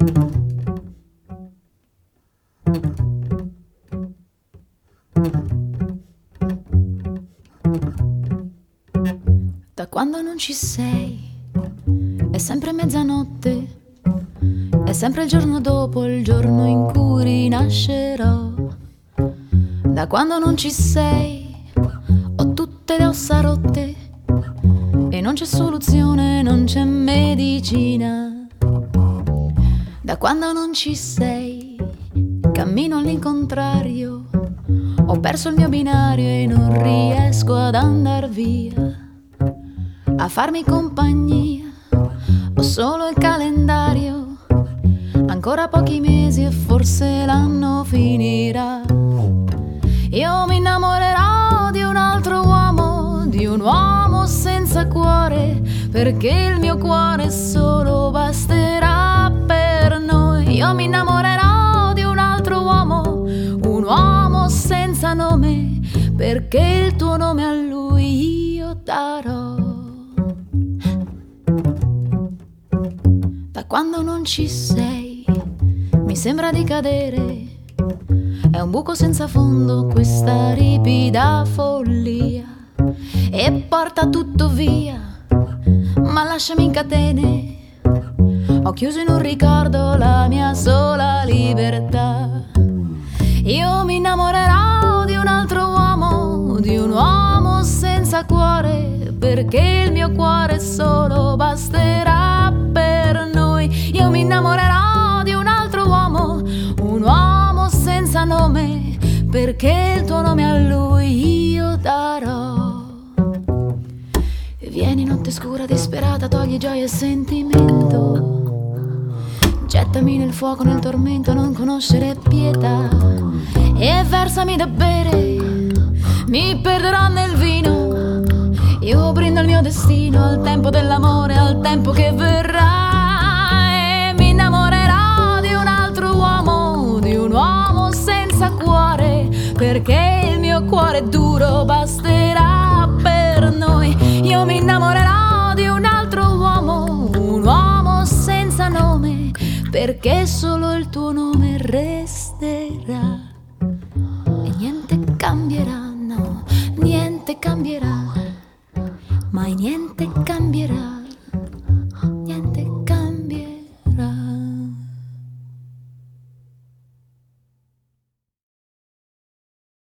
Da quando non ci sei, è sempre mezzanotte, è sempre il giorno dopo il giorno in cui rinascerò. Da quando non ci sei, ho tutte le ossa rotte e non c'è soluzione, non c'è medicina. Da quando non ci sei, cammino all'incontrario, ho perso il mio binario e non riesco ad andar via. A farmi compagnia ho solo il calendario, ancora pochi mesi e forse l'anno finirà. Io mi innamorerò di un altro uomo, di un uomo senza cuore, perché il mio cuore solo basterà per noi. Io mi innamorerò di un altro uomo, un uomo senza nome, perché il tuo nome a lui io darò. Da quando non ci sei, mi sembra di cadere, è un buco senza fondo questa ripida follia, e porta tutto via, ma lasciami in catene. Ho chiuso in un ricordo la mia sola libertà. Io mi innamorerò di un altro uomo, di un uomo senza cuore, perché il mio cuore solo basterà per noi. Io mi innamorerò di un altro uomo, un uomo senza nome, perché il tuo nome a lui io darò. E vieni notte scura disperata, togli gioia e sentimento, gettami nel fuoco, nel tormento, non conoscere pietà, e versami da bere, mi perderò nel vino. Io brindo il mio destino al tempo dell'amore, al tempo che verrà, e mi innamorerò di un altro uomo, di un uomo senza cuore, perché il mio cuore duro basterà per noi. Io mi innamorerò di un altro uomo, un uomo senza nome, perché solo il tuo nome resterà. E niente cambierà, no, niente cambierà.